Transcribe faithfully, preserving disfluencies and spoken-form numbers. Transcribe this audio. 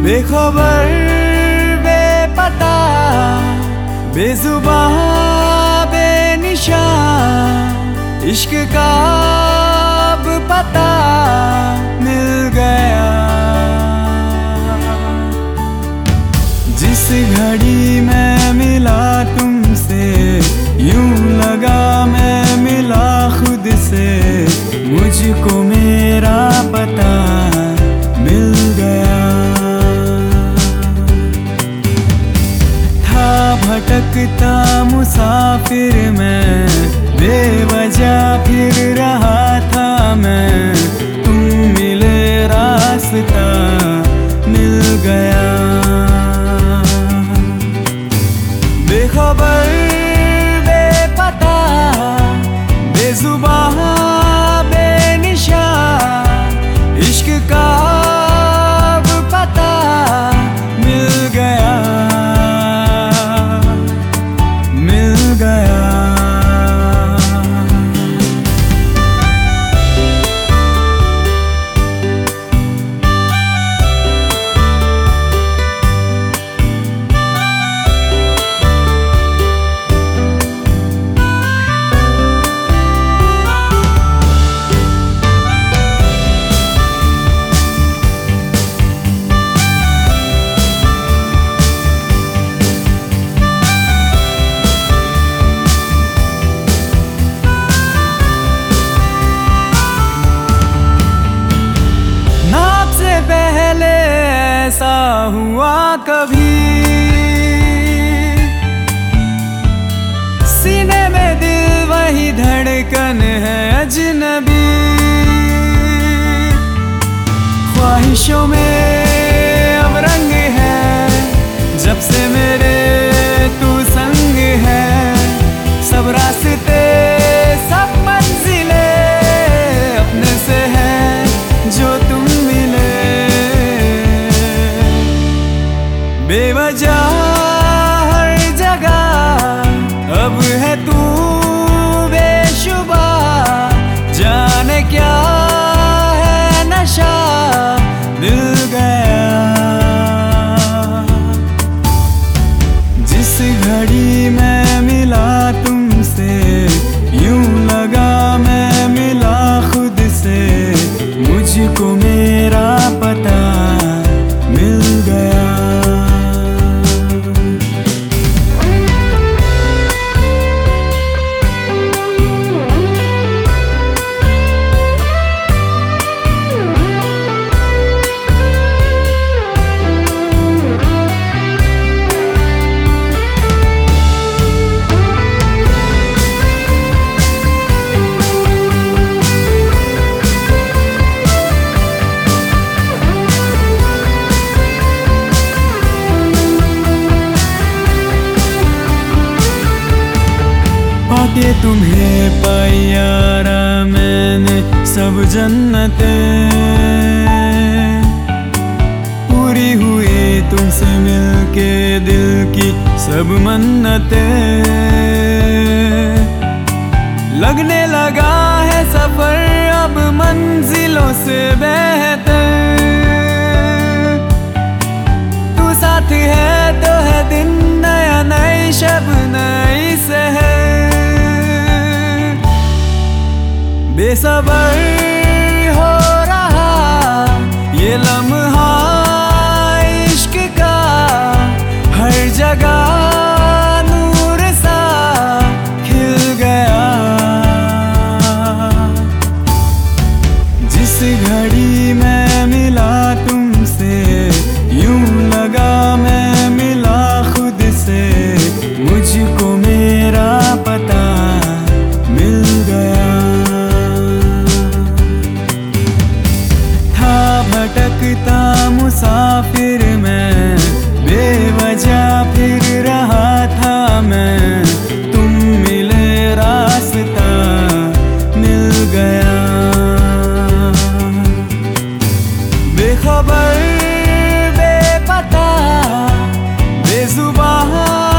बेखबर बेपता बेजुबां बेनिशान इश्क का अब पता मिल गया। जिस घड़ी मैं मिला तुमसे यूं लगा मैं मिला खुद से, मुझको मेरा पता मिल गया। था भटकता मुसाफिर मैं, बेवजह फिर रहा था मैं, तुम मिले रास्ता मिल गया। बेखबर बेपता बेजुबां बेनिशान इश्क का अब पता मिल गया, मिल गया। पहले ऐसा हुआ कभी, सीने में दिल वही धड़कन है अजनबी। ख्वाहिशों में अब रंग है जब से मेरे तू संग है, सब रास्ते सब मंजिले अपने से है जो तुम मिले। बेवजह हर जगह अब है तू बेशुबा, जाने क्या है नशा मिल गया। जिस घड़ी मैं मिला तुमसे यूं लगा मैं मिला खुद से, मुझको मेरा पता मिल गया। पाके तुम्हें पायारा मैंने सब जन्नतें, पूरी हुई तुमसे मिलके दिल की सब मन्नतें। लगने लगा है सफर अब मंजिलों से बेहतर, तू साथ है तो है दिन नया नई शब नई सहर। बेसबर हो रहा ये लम्हा इश्क का, हर जगह नूर सा खिल गया। जिस घड़ी मैं मिला तुमसे यूं लगा मैं मिला खुद से, मुझको मेरा पता मिल गया। भटकता मुसाफिर मैं, बेवजह फिर रहा था मैं, तुम मिले रास्ता मिल गया। बेखबर बेपता बेजुबां